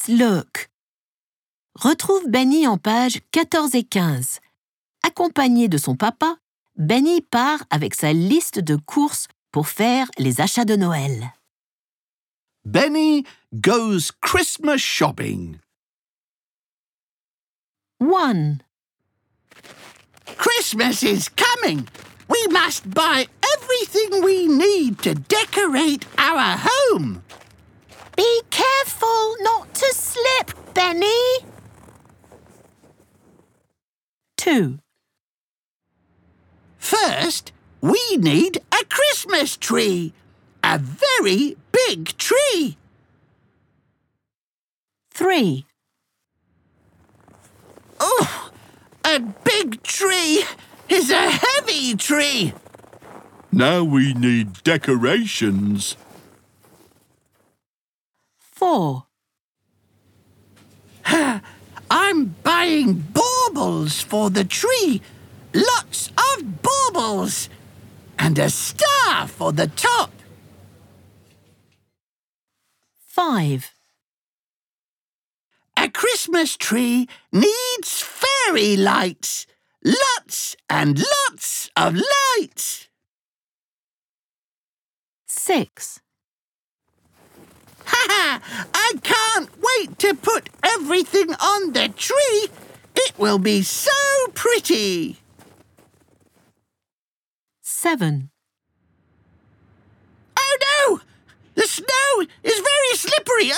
Let's look. Retrouve Benny en pages 14 et 15. Accompagné de son papa, Benny part avec sa liste de courses pour faire les achats de Noël. Benny goes Christmas shopping. 1. Christmas is coming. We must buy everything we need to decorate our home. Be careful not to slip, Benny. 2. First, we need a Christmas tree. A very big tree. 3. Oh, a big tree is a heavy tree. Now we need decorations. 4. I'm buying baubles for the tree. Lots of baubles. And a star for the top. 5. A Christmas tree needs fairy lights. Lots and lots of lights. 6. I can't wait to put everything on the tree. It will be so pretty. 7. Oh no! The snow is very slippery.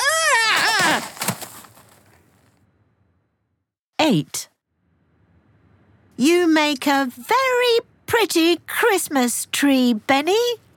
8. You make a very pretty Christmas tree, Benny.